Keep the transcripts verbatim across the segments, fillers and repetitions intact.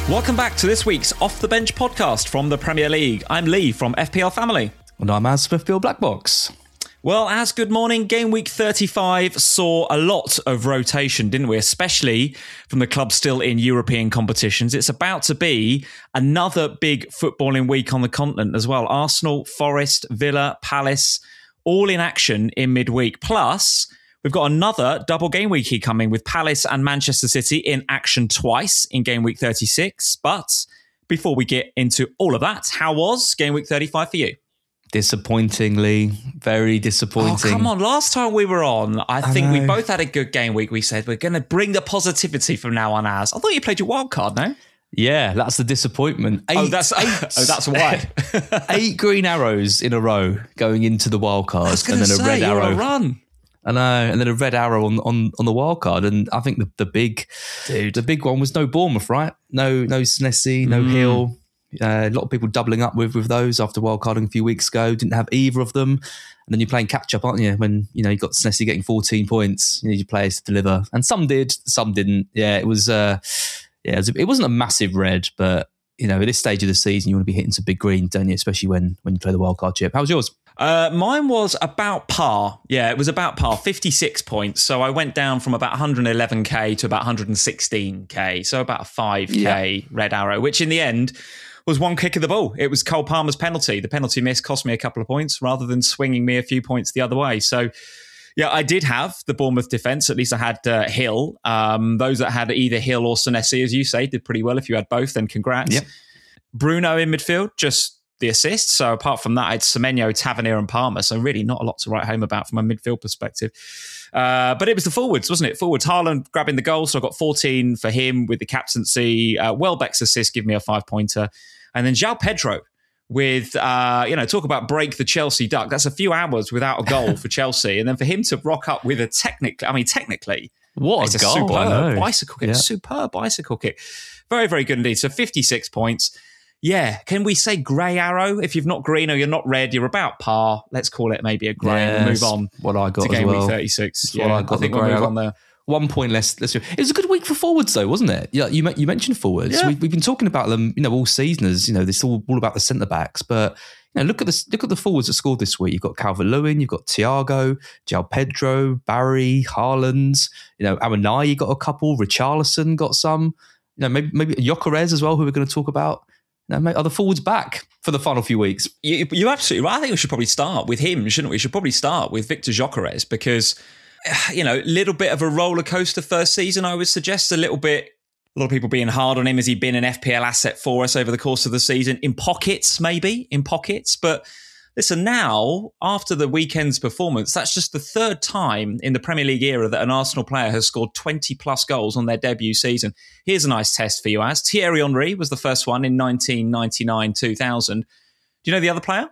Welcome back to this week's Off the Bench podcast from the Premier League. I'm Lee from F P L Family. And I'm Az Smithfield Black Box. Well, Az, good morning. Game week thirty-five saw a lot of rotation, didn't we? Especially from the clubs still in European competitions. It's about to be another big footballing week on the continent as well. Arsenal, Forest, Villa, Palace, all in action in midweek. Plus, we've got another double game weeky coming with Palace and Manchester City in action twice in game week thirty-six. But before we get into all of that, how was game week thirty-five for you? Disappointingly, very disappointing. Oh, come on. Last time we were on, I, I think know. we both had a good game week. We said we're going to bring the positivity from now on, Az. I thought you played your wild card, no? Yeah, that's the disappointment. Eight, oh, that's eight, oh, that's why. eight green arrows in a row going into the wild card, I was and then say, a red you're arrow. A run. I know, and then a red arrow on, on, on the wild card. And I think the, the big Dude. the big one was no Bournemouth, right? No no Senesi, no mm. Hill. Uh, a lot of people doubling up with, with those after wildcarding a few weeks ago. Didn't have either of them. And then you're playing catch-up, aren't you? When, you know, you've got Senesi getting fourteen points. You need your players to deliver. And some did, some didn't. Yeah, it was... Uh, yeah, it, was a, it wasn't a massive red, but, you know, at this stage of the season, you want to be hitting some big green, don't you? Especially when, when you play the wildcard chip. How was yours? Uh, mine was about par. Yeah, it was about par, fifty-six points. So I went down from about one hundred eleven k to about one hundred sixteen k. So about a five k yeah. red arrow, which in the end was one kick of the ball. It was Cole Palmer's penalty. The penalty miss cost me a couple of points rather than swinging me a few points the other way. So, yeah, I did have the Bournemouth defence. At least I had uh, Hill. Um, those that had either Hill or Senesi, as you say, did pretty well. If you had both, then congrats. Yep. Bruno in midfield, just the assist. So apart from that, I had Semenyo, Tavernier and Palmer. So really not a lot to write home about from a midfield perspective. Uh, but it was the forwards, wasn't it? Forwards, Haaland grabbing the goal. So I got fourteen for him with the captaincy. Uh, Welbeck's assist, give me a five-pointer. And then João Pedro with, uh, you know, talk about break the Chelsea duck. That's a few hours without a goal for Chelsea. And then for him to rock up with a technically, I mean, technically, what it's a, a goal, superb bicycle kick. Yeah. Superb bicycle kick. Very, very good indeed. So fifty-six points. Yeah. Can we say grey arrow? If you've not green or you're not red, you're about par. Let's call it maybe a grey yes, and move on what I got to game as well. week thirty-six. That's yeah, what I, got I think we'll move on there. One point less. Let's do. It was a good week for forwards, though, wasn't it? Yeah, you you mentioned forwards. Yeah. We've, we've been talking about them, you know, all season as you know, this all all about the centre backs. But you know, look at the look at the forwards that scored this week. You've got Calvert-Lewin, you've got Thiago, João Pedro, Barry, Haaland. You know, Awoniyi got a couple. Richarlison got some. You know, maybe maybe Gyökeres as well, who we're going to talk about. You know, are the forwards back for the final few weeks? You, you're absolutely right. I think we should probably start with him, shouldn't we? We should probably start with Victor Gyökeres because, you know, a little bit of a roller coaster first season, I would suggest. A little bit, a lot of people being hard on him. Has he been an F P L asset for us over the course of the season? In pockets, maybe, in pockets. But listen, now, after the weekend's performance, that's just the third time in the Premier League era that an Arsenal player has scored twenty plus goals on their debut season. Here's a nice test for you, Az. Thierry Henry was the first one in nineteen ninety-nine two thousand. Do you know the other player?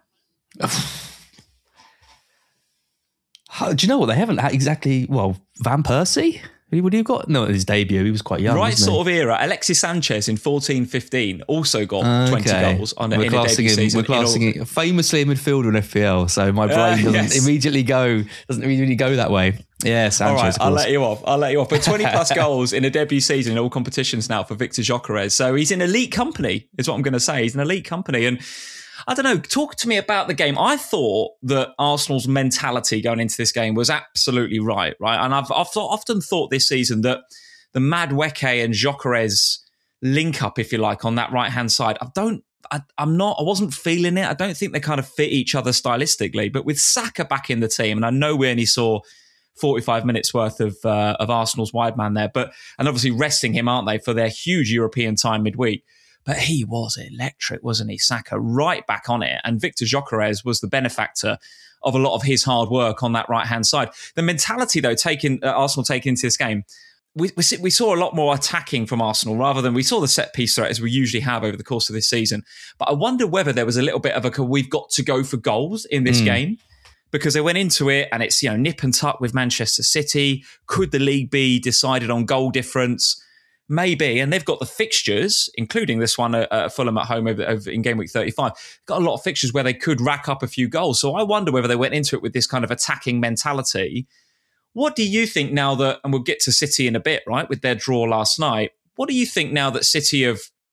How, do you know what? They haven't had exactly, well, Van Persie? Who would he have got? No, at his debut, he was quite young. Right wasn't sort he? of era. Alexis Sanchez in fourteen fifteen also got Okay. twenty goals on we're in a debut him, season. We're classing in all, it famously a midfielder in F P L, so my brain Uh, doesn't yes. immediately go doesn't immediately go that way. Yeah, Sanchez. all right, of I'll course. let you off. I'll let you off. But twenty plus goals in a debut season in all competitions now for Victor Gyökeres. So he's in elite company, is what I'm going to say. He's in elite company. And I don't know, talk to me about the game. I thought that Arsenal's mentality going into this game was absolutely right, right? And I've, I've thought, often thought this season that the Madueke and Gyökeres link up, if you like, on that right-hand side. I don't, I, I'm not, I wasn't feeling it. I don't think they kind of fit each other stylistically. But with Saka back in the team, and I know we only saw forty-five minutes worth of uh, of Arsenal's wide man there, but and obviously resting him, aren't they, for their huge European time midweek. But he was electric, wasn't he? Saka right back on it. And Victor Gyökeres was the benefactor of a lot of his hard work on that right-hand side. The mentality, though, taking uh, Arsenal taking into this game, we, we we saw a lot more attacking from Arsenal rather than we saw the set-piece threat as we usually have over the course of this season. But I wonder whether there was a little bit of a, we've got to go for goals in this mm. game. Because they went into it and it's, you know, nip and tuck with Manchester City. Could the league be decided on goal difference? Maybe. And they've got the fixtures, including this one at uh, Fulham at home over, over in game week thirty-five. Got a lot of fixtures where they could rack up a few goals. So I wonder whether they went into it with this kind of attacking mentality. What do you think now that, and we'll get to City in a bit, right, with their draw last night. What do you think now that City have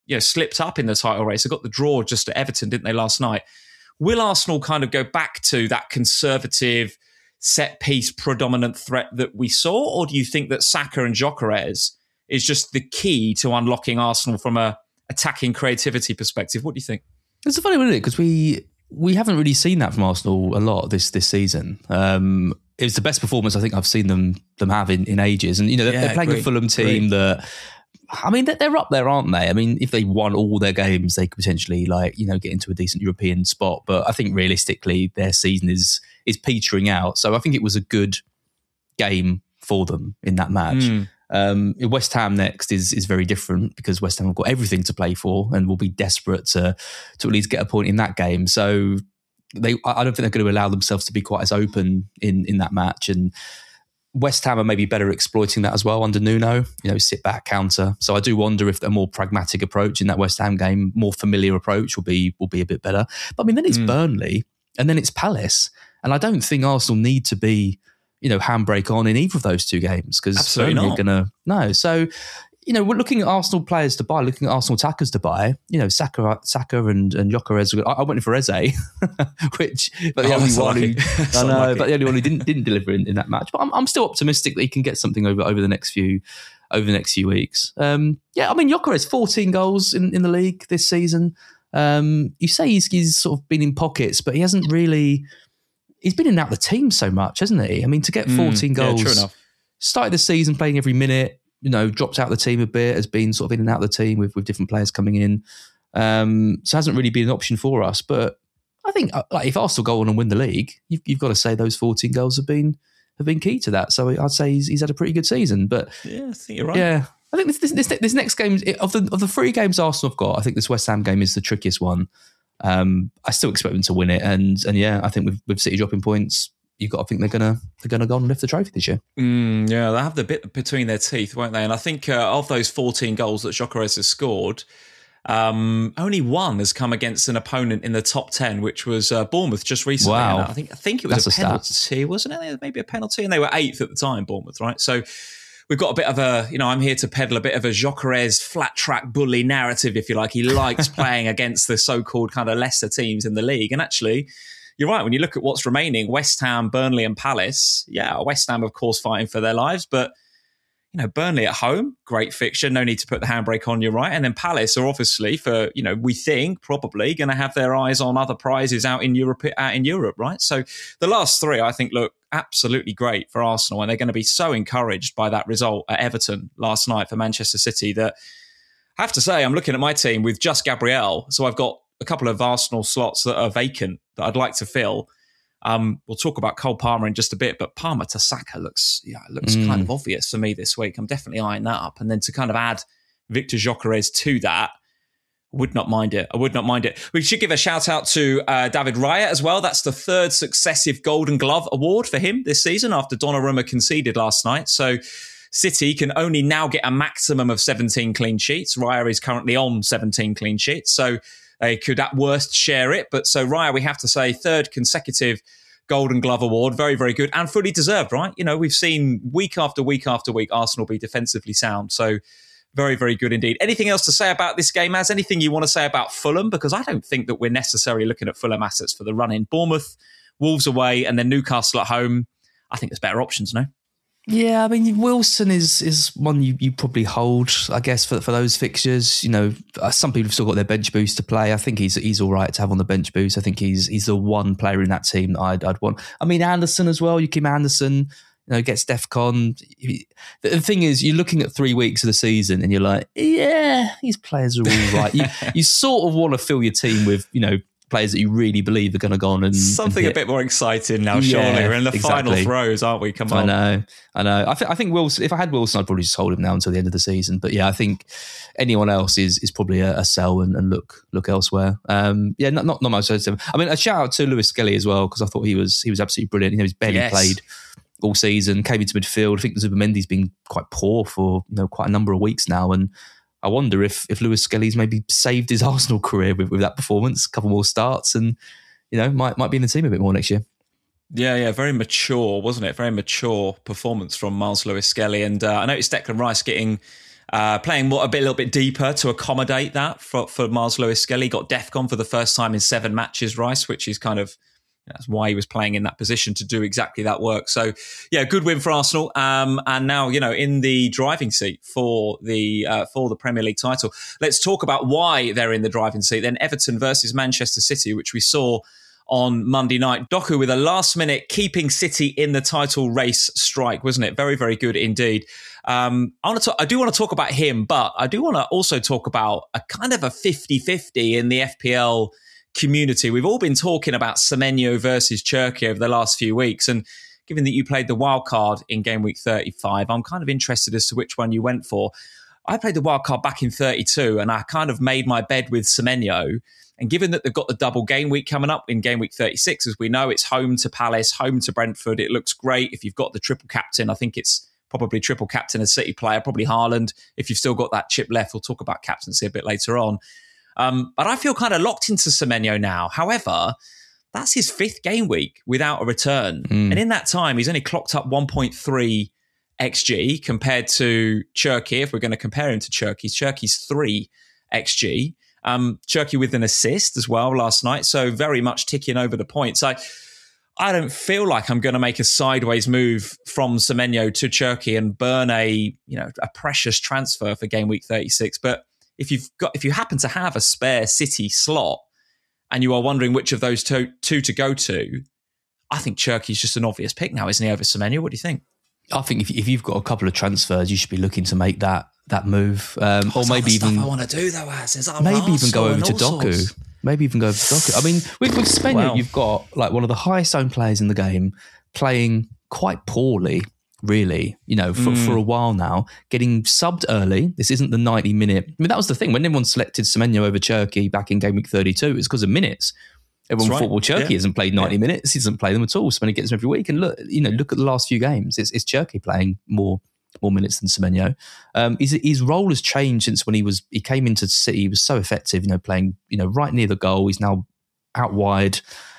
you know, slipped up in the title race. They got the draw just at Everton, didn't they, last night? Will Arsenal kind of go back to that conservative, set-piece, predominant threat that we saw? Or do you think that Saka and Gyökeres is just the key to unlocking Arsenal from a attacking creativity perspective? What do you think? It's a funny one, isn't it? Because we we haven't really seen that from Arsenal a lot this this season. Um, it was the best performance I think I've seen them them have in, in ages. And, you know, they're, Yeah, they're playing agree, a Fulham team agree. that, I mean, they're up there, aren't they? I mean, if they won all their games, they could potentially, like, you know, get into a decent European spot. But I think realistically, their season is is petering out. So I think it was a good game for them in that match. Mm. Um, West Ham next is is very different because West Ham have got everything to play for and will be desperate to to at least get a point in that game. So they, I don't think they're going to allow themselves to be quite as open in in that match. And West Ham are maybe better exploiting that as well under Nuno, you know, sit back, counter. So I do wonder if a more pragmatic approach in that West Ham game, more familiar approach will be will be a bit better. But I mean, then it's mm. Burnley and then it's Palace. And I don't think Arsenal need to be, you know, handbrake on in either of those two games because Burnley are going to, no. So, you know, we're looking at Arsenal players to buy, looking at Arsenal attackers to buy. You know, Saka, Saka and, and Gyökeres. I, I went in for Eze, which, but the oh, only one who, I know, lucky. but the only one who didn't didn't deliver in, in that match. But I'm, I'm still optimistic that he can get something over over the next few over the next few weeks. Um, yeah, I mean, Gyökeres fourteen goals in, in the league this season. Um, you say he's, he's sort of been in pockets, but he hasn't really. He's been in and out of the team so much, hasn't he? I mean, to get fourteen mm, goals, yeah, true enough. Started the season playing every minute. You know, dropped out of the team a bit, has been sort of in and out of the team with, with different players coming in. Um, so hasn't really been an option for us. But I think like, if Arsenal go on and win the league, you've, you've got to say those fourteen goals have been have been key to that. So I'd say he's, he's had a pretty good season. But yeah, I think you're right. Yeah, I think this this, this, this next game of the of the three games Arsenal have got, I think this West Ham game is the trickiest one. Um, I still expect them to win it, and and yeah, I think with, with City dropping points, you've got to think they're gonna they're gonna go and lift the trophy this year. Mm, yeah, they have the bit between their teeth, won't they? And I think uh, of those fourteen goals that Gyökeres has scored, um, only one has come against an opponent in the top ten, which was uh, Bournemouth just recently. Wow. And I think I think it was That's a penalty, a wasn't it? Maybe a penalty, and they were eighth at the time, Bournemouth, right? So we've got a bit of a, you know, I'm here to peddle a bit of a Gyökeres flat track bully narrative, if you like. He likes playing against the so-called kind of lesser teams in the league, and actually. You're right. When you look at what's remaining, West Ham, Burnley and Palace, yeah, West Ham, of course, fighting for their lives. But, you know, Burnley at home, great fixture. No need to put the handbrake on, you're right. And then Palace are obviously, for, you know, we think probably going to have their eyes on other prizes out in Europe, out in Europe, right? So the last three, I think, look absolutely great for Arsenal. And they're going to be so encouraged by that result at Everton last night for Manchester City that I have to say, I'm looking at my team with just Gabriel. So I've got a couple of Arsenal slots that are vacant that I'd like to fill. Um, we'll talk about Cole Palmer in just a bit, but Palmer to Saka looks, yeah, looks mm. kind of obvious for me this week. I'm definitely eyeing that up. And then to kind of add Victor Gyökeres to that, I would not mind it. I would not mind it. We should give a shout out to uh, David Raya as well. That's the third successive Golden Glove award for him this season after Donnarumma conceded last night. So City can only now get a maximum of seventeen clean sheets. Raya is currently on seventeen clean sheets. So they could at worst share it. But so Raya, we have to say, third consecutive Golden Glove award. Very, very good and fully deserved, right? You know, we've seen week after week after week Arsenal be defensively sound. So very, very good indeed. Anything else to say about this game, Az? Anything you want to say about Fulham? Because I don't think that we're necessarily looking at Fulham assets for the run-in. Bournemouth, Wolves away, and then Newcastle at home. I think there's better options, no? Yeah, I mean, Wilson is is one you, you probably hold, I guess, for for those fixtures. You know, some people have still got their bench boost to play. I think he's he's all right to have on the bench boost. I think he's he's the one player in that team that I'd, I'd want. I mean, Anderson as well. Joachim Anderson, you know, gets DEFCON. The thing is, you're looking at three weeks of the season and you're like, yeah, these players are all right. you, you sort of want to fill your team with, you know, players that you really believe are going to go on and something and a bit more exciting now. Surely yeah, we're in the exactly. final throws, aren't we? Come on, I know, I know. I think I think Wilson. If I had Wilson, I'd probably just hold him now until the end of the season. But yeah, I think anyone else is is probably a, a sell and, and look look elsewhere. Um, yeah, not not not much. I mean, a shout out to Lewis Skelly as well because I thought he was he was absolutely brilliant. You know, he's barely yes. played all season, came into midfield. I think Zubimendi's been quite poor for you know quite a number of weeks now, and I wonder if if Lewis Skelly's maybe saved his Arsenal career with, with that performance, a couple more starts, and you know might might be in the team a bit more next year. Yeah, yeah, very mature, wasn't it? Very mature performance from Miles Lewis Skelly, and uh, I noticed Declan Rice getting uh, playing more, a bit, a little bit deeper to accommodate that for, for Miles Lewis-Skelly. Got DEFCON for the first time in seven matches, Rice, which is kind of, that's why he was playing in that position to do exactly that work. So, yeah, good win for Arsenal. Um, and now, you know, in the driving seat for the uh, for the Premier League title. Let's talk about why they're in the driving seat. Then Everton versus Manchester City, which we saw on Monday night. Doku with a last minute keeping City in the title race strike, wasn't it? Very, very good indeed. Um, I want to talk, I do want to talk about him, but I do want to also talk about a kind of a fifty-fifty in the F P L community. We've all been talking about Semenyo versus Cherki over the last few weeks. And given that you played the wild card in game week thirty-five, I'm kind of interested as to which one you went for. I played the wild card back in thirty-two and I kind of made my bed with Semenyo. And given that they've got the double game week coming up in game week thirty-six, as we know, it's home to Palace, home to Brentford. It looks great if you've got the triple captain. I think it's probably triple captain a City player, probably Haaland. If you've still got that chip left, we'll talk about captaincy a bit later on. Um, but I feel kind of locked into Semenyo now. However, that's his fifth game week without a return. Mm. And in that time, he's only clocked up one point three X G compared to Cherki. If we're going to compare him to Cherki's, Cherki's three X G. Um, Cherki with an assist as well last night. So very much ticking over the points. I, I don't feel like I'm going to make a sideways move from Semenyo to Cherki and burn a, you know, a precious transfer for game week thirty-six. But if you've got, if you happen to have a spare City slot and you are wondering which of those two, two to go to, I think Cherki's just an obvious pick now, isn't he, over Semenyo? What do you think? I think if, if you've got a couple of transfers, you should be looking to make that that move, um, oh, or maybe even I want to do though. As maybe even go over to Doku. Sorts. Maybe even go over to Doku. I mean, with, with Semenyo, wow. You've got like one of the highest owned players in the game playing quite poorly. Really, you know, for, mm. for a while now, getting subbed early. This isn't the ninety minute. I mean, that was the thing when everyone selected Semenyo over Cherki back in game week thirty-two. It was because of minutes. Everyone That's thought, right. well, Cherki yeah. hasn't played ninety yeah. minutes. He doesn't play them at all. Semenyo gets them every week. And look, you know, look at the last few games. It's, it's Cherki playing more more minutes than Semenyo. Um, his, his role has changed since when he was he came into City. He was so effective, you know, playing you know right near the goal. He's now out wide.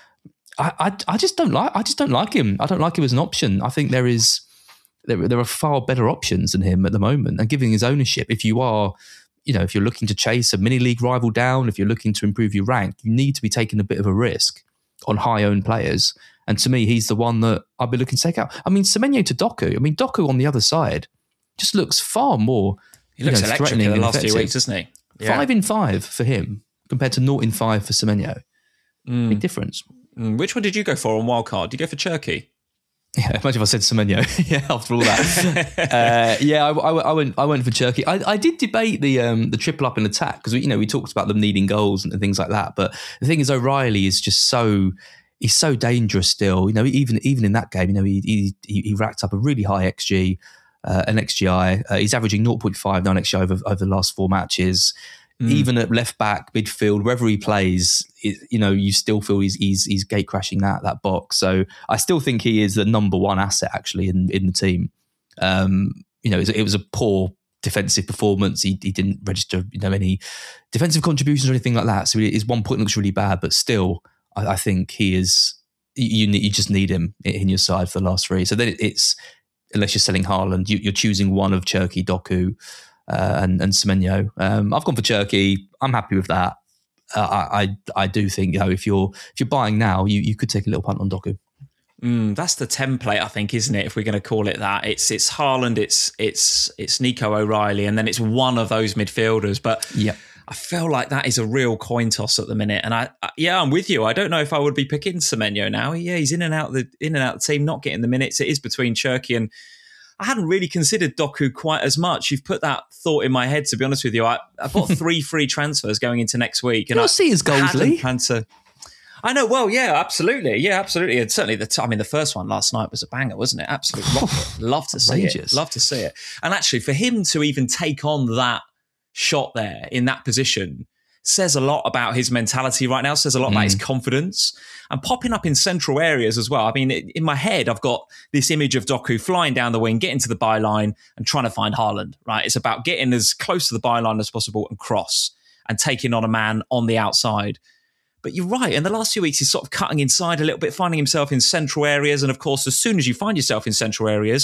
I, I I just don't like I just don't like him. I don't like him as an option. I think there is. There, there are far better options than him at the moment. And giving his ownership, if you are, you know, if you're looking to chase a mini league rival down, if you're looking to improve your rank, you need to be taking a bit of a risk on high owned players. And to me, he's the one that I'll be looking to take out. I mean, Semenyo to Doku. I mean, Doku on the other side just looks far more. He looks you know, electric in the last few weeks, doesn't he? Yeah. Five in five for him compared to naught in five for Semenyo. Mm. Big difference. Mm. Which one did you go for on wildcard? Did you go for Cherki? Yeah, imagine if I said Semenyo. yeah, after all that. uh, yeah, I, I, I went. I went for Cherki. I, I did debate the um, the triple up in attack because you know we talked about them needing goals and things like that. But the thing is, O'Reilly is just so he's so dangerous still. You know, even even in that game, you know, he he, he racked up a really high X G, uh, an X G I. Uh, he's averaging zero point five nine X G I over over the last four matches. Mm. Even at left back, midfield, wherever he plays, it, you know, you still feel he's he's he's gate crashing that that box. So I still think he is the number one asset actually in, in the team. Um, you know, it was, it was a poor defensive performance. He he didn't register you know any defensive contributions or anything like that. So his one point looks really bad, but still, I, I think he is. You you just need him in your side for the last three. So then it, it's unless you're selling Haaland, you, you're choosing one of Cherki, Doku. Uh, and and Semenyo. Um, I've gone for Cherki. I'm happy with that. Uh, I, I I do think you know if you're if you're buying now, you, you could take a little punt on Doku. Mm, that's the template, I think, isn't it? If we're going to call it that, it's it's Haaland, it's it's it's Nico O'Reilly, and then it's one of those midfielders. But yeah, I feel like that is a real coin toss at the minute. And I, I yeah, I'm with you. I don't know if I would be picking Semenyo now. Yeah, he's in and out the in and out the team, not getting the minutes. It is between Cherki and. I hadn't really considered Doku quite as much. You've put that thought in my head, to be honest with you. I, I've got three free transfers going into next week. And You'll I see his goals, Lee. To, I know. Well, yeah, absolutely. Yeah, absolutely. And certainly, the t- I mean, the first one last night was a banger, wasn't it? Absolutely. Love, love to see it. Love to see it. And actually, for him to even take on that shot there in that position says a lot about his mentality right now, says a lot mm. about his confidence. And popping up in central areas as well. I mean, in my head, I've got this image of Doku flying down the wing, getting to the byline and trying to find Haaland, right? It's about getting as close to the byline as possible and cross and taking on a man on the outside. But you're right. In the last few weeks, he's sort of cutting inside a little bit, finding himself in central areas. And of course, as soon as you find yourself in central areas,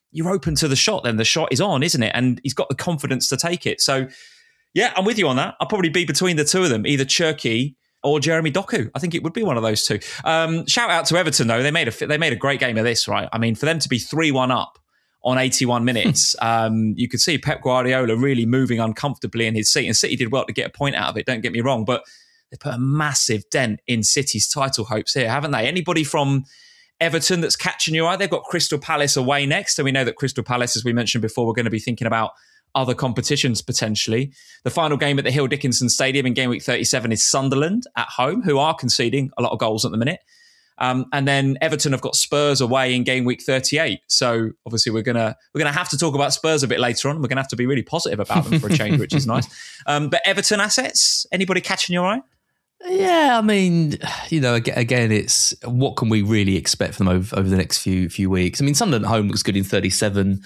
you're open to the shot. Then the shot is on, isn't it? And he's got the confidence to take it. So, yeah, I'm with you on that. I'll probably be between the two of them, either Cherki or Jeremy Doku. I think it would be one of those two. Um, shout out to Everton, though. They made a they made a great game of this, right? I mean, for them to be three one up on eighty-one minutes, um, you could see Pep Guardiola really moving uncomfortably in his seat. And City did well to get a point out of it, don't get me wrong. But they put a massive dent in City's title hopes here, haven't they? Anybody from Everton that's catching your eye? They've got Crystal Palace away next. And we know that Crystal Palace, as we mentioned before, we're going to be thinking about other competitions potentially. The final game at the Hill Dickinson Stadium in game week thirty-seven is Sunderland at home, who are conceding a lot of goals at the minute. Um, and then Everton have got Spurs away in game week thirty-eight. So obviously we're gonna we're gonna have to talk about Spurs a bit later on. We're gonna have to be really positive about them for a change, which is nice. Um, but Everton assets, anybody catching your eye? Yeah, I mean, you know, again, it's what can we really expect from them over, over the next few few weeks? I mean, Sunderland at home looks good in thirty-seven.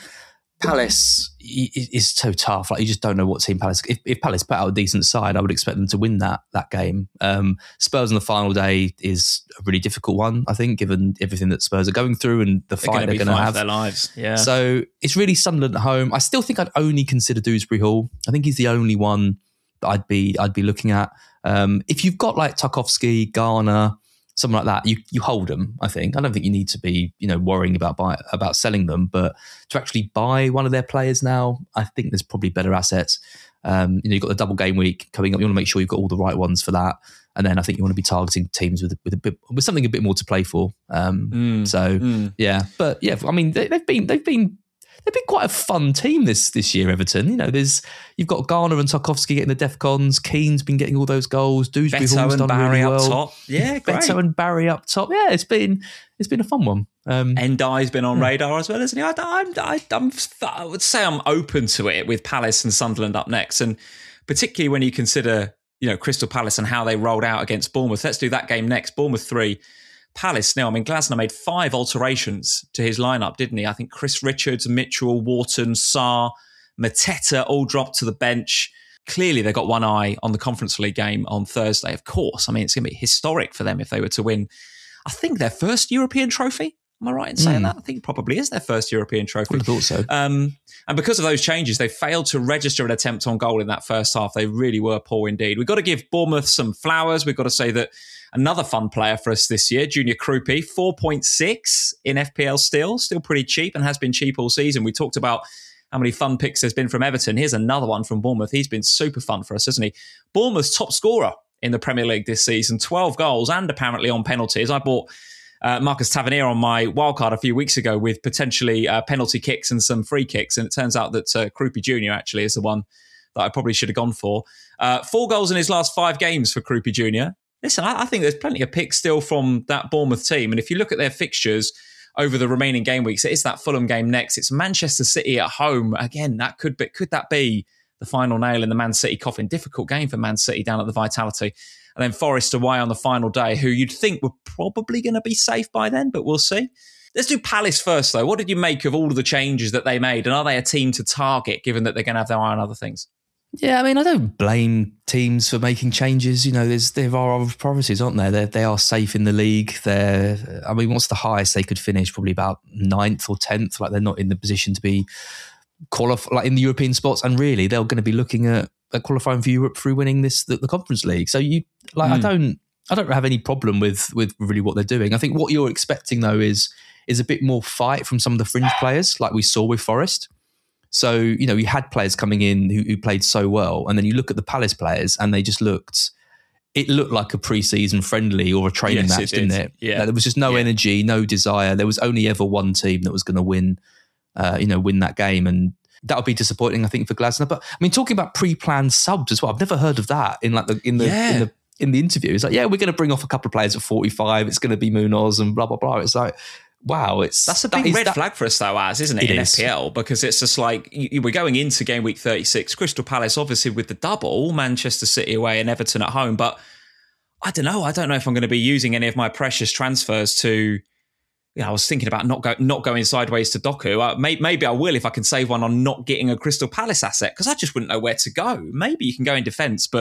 Palace is so tough. Like, you just don't know what team Palace. If, if Palace put out a decent side, I would expect them to win that that game. Um, Spurs on the final day is a really difficult one, I think, given everything that Spurs are going through and the fight they're going to have. Their lives, yeah. So it's really Sunderland at home. I still think I'd only consider Dewsbury Hall. I think he's the only one that I'd be I'd be looking at. Um, if you've got like Tarkowski, Garner, something like that, you you hold them, I think. I don't think you need to be, you know, worrying about buy, about selling them, but to actually buy one of their players now, I think there's probably better assets. Um, you know, you've got the double game week coming up. You want to make sure you've got all the right ones for that, and then I think you want to be targeting teams with with a bit with something a bit more to play for. Um, mm, so mm. yeah, but yeah, I mean they, they've been they've been. They've been quite a fun team this this year, Everton. You know, there's you've got Garner and Tarkowski getting the Defcons. Keane's been getting all those goals. Dewsbury Hall's done Barry really well. Up top. Yeah, great. Beto and Barry up top. Yeah, it's been it's been a fun one. Um, Endai's been on yeah. radar as well, isn't he? I, I'm, I, I'm, I would say I'm open to it with Palace and Sunderland up next, and particularly when you consider, you know, Crystal Palace and how they rolled out against Bournemouth. Let's do that game next. Bournemouth three. Palace now, I mean, Glasner made five alterations to his lineup, didn't he? I think Chris Richards, Mitchell, Wharton, Sarr, Mateta all dropped to the bench. Clearly, they got one eye on the Conference League game on Thursday, of course. I mean, it's going to be historic for them if they were to win, I think, their first European trophy. Am I right in saying mm. that? I think it probably is their first European trophy. I would have thought so. Um, and because of those changes, they failed to register an attempt on goal in that first half. They really were poor indeed. We've got to give Bournemouth some flowers. We've got to say that another fun player for us this year, Junior Krupi, four point six in F P L still, still pretty cheap and has been cheap all season. We talked about how many fun picks there's been from Everton. Here's another one from Bournemouth. He's been super fun for us, hasn't he? Bournemouth's top scorer in the Premier League this season, twelve goals and apparently on penalties. I bought uh, Marcus Tavernier on my wildcard a few weeks ago with potentially uh, penalty kicks and some free kicks, and it turns out that uh, Krupi Junior actually is the one that I probably should have gone for. Uh, four goals in his last five games for Krupi Junior Listen, I, I think there's plenty of picks still from that Bournemouth team. And if you look at their fixtures over the remaining game weeks, it's that Fulham game next. It's Manchester City at home. Again, that could be, could that be the final nail in the Man City coffin? Difficult game for Man City down at the Vitality. And then Forest away on the final day, who you'd think were probably going to be safe by then, but we'll see. Let's do Palace first, though. What did you make of all of the changes that they made? And are they a team to target, given that they're going to have their eye on other things? Yeah, I mean, I don't blame teams for making changes. You know, there's there are other priorities, aren't there? They they are safe in the league. They're, I mean, what's the highest they could finish? Probably about ninth or tenth. Like, they're not in the position to be qualify like in the European spots. And really, they're going to be looking at, at qualifying for Europe through winning this the, the Conference League. So you like, mm. I don't I don't have any problem with with really what they're doing. I think what you're expecting though is is a bit more fight from some of the fringe players, like we saw with Forest. So, you know, you had players coming in who, who played so well, and then you look at the Palace players and they just looked, it looked like a pre-season friendly or a training yes, match, it didn't it? Yeah. Like, there was just no yeah. energy, no desire. There was only ever one team that was going to win, uh, you know, win that game. And that would be disappointing, I think, for Glasner. But I mean, talking about pre-planned subs as well, I've never heard of that in like the, in the, yeah. in the, in the interview. It's like, yeah, we're going to bring off a couple of players at forty-five. It's going to be Munoz and blah, blah, blah. It's like, wow, it's that's a big that red that, flag for us though, as isn't it, it in is. F P L? Because it's just like you, we're going into game week thirty-six. Crystal Palace, obviously, with the double, Manchester City away and Everton at home. But I don't know. I don't know if I'm going to be using any of my precious transfers to. You know, I was thinking about not go, not going sideways to Doku. Uh, may, maybe I will if I can save one on not getting a Crystal Palace asset, because I just wouldn't know where to go. Maybe you can go in defence, but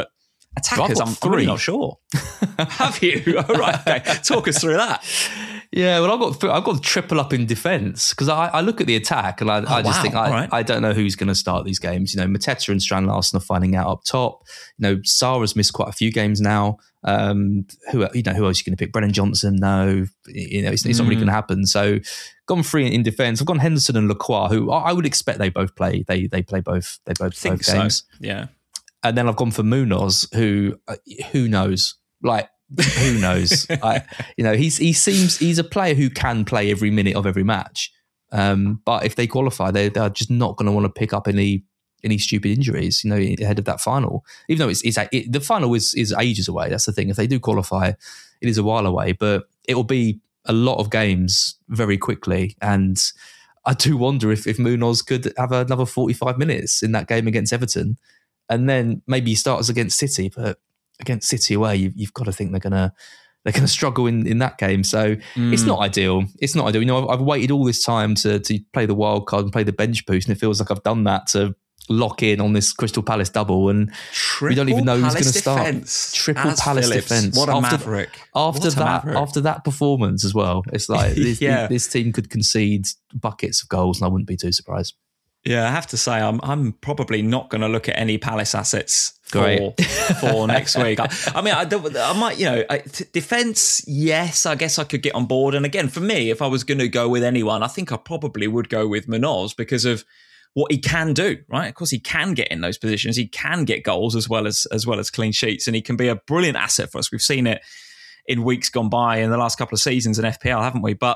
Attackers, got I'm, I'm three. really not sure. Have you? All right, okay. Talk us through that. Yeah, well, I've got th- I've got triple up in defence because I, I look at the attack and I, I just wow. think I, All right. I don't know who's going to start these games. You know, Mateta and Strand Larsen are finding out up top. You know, Sarah's missed quite a few games now. Um, who you know who else are you going to pick? Brennan Johnson? No, you know, it's, it's not really going to happen. So, gone three in, in defence. I've gone Henderson and Lacroix, who I, I would expect they both play. They they play both. They both I think both games. So. Yeah. And then I've gone for Munoz, who uh, who knows, like. Who knows? I, you know, he's he seems he's a player who can play every minute of every match. Um, but if they qualify, they they're just not going to want to pick up any any stupid injuries. You know, ahead of that final. Even though it's, it's it, the final is is ages away. That's the thing. If they do qualify, it is a while away. But it will be a lot of games very quickly. And I do wonder if if Munoz could have another forty-five minutes in that game against Everton, and then maybe he starts against City, but. Against City away, you've, you've got to think they're gonna they're gonna struggle in, in that game. So mm. it's not ideal. It's not ideal. You know, I've, I've waited all this time to to play the wild card and play the bench boost, and it feels like I've done that to lock in on this Crystal Palace double, and Triple we don't even know Palace who's going to start. Triple As Palace Phillips. defence. What a after, maverick! After what a that, maverick. after that performance as well, it's like this, yeah. this team could concede buckets of goals, and I wouldn't be too surprised. Yeah, I have to say, I'm I'm probably not going to look at any Palace assets for Great. for next week. I, I mean, I, don't, I might, you know, I, t- defense. Yes, I guess I could get on board. And again, for me, if I was going to go with anyone, I think I probably would go with Munoz because of what he can do. Right, of course, he can get in those positions. He can get goals as well as as well as clean sheets, and he can be a brilliant asset for us. We've seen it in weeks gone by in the last couple of seasons in F P L, haven't we? But